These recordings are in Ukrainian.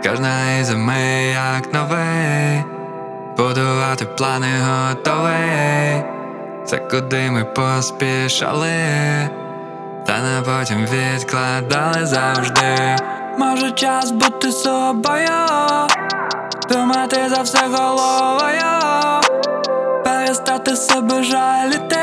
Кожна із зими як новий, будувати плани готовий. Це куди ми поспішали, та на потім відкладали завжди. Може час бути собою, думати за все головою, перестати себе жаліти.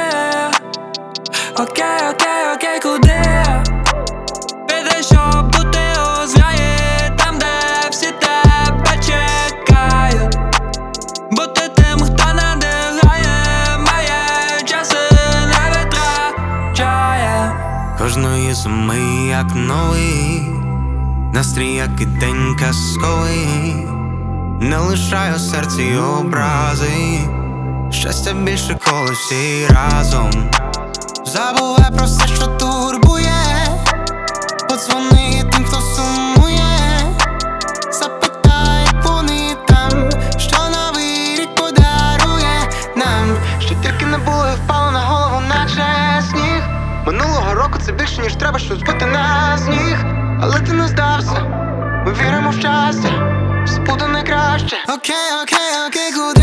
Окей, куди? Піди, щоб бути у зграї, там, де всі тебе чекають. Бути тим, хто надихає, має час і не витрачає. Кожної зими як новий, настрій як і день казковий. Не лишаю в серці образи, щастя більше, коли всі разом. Забувай про все, що турбує, подзвони тим, хто сумує, запитай, як вони там, що новий рік подарує нам. Що тільки не було і впало на голову, наче сніг. Минулого року це більше, ніж треба, щоб збити нас з ніг. Але ти не здався, ми віримо в щастя, все буде найкраще. Окей, куди?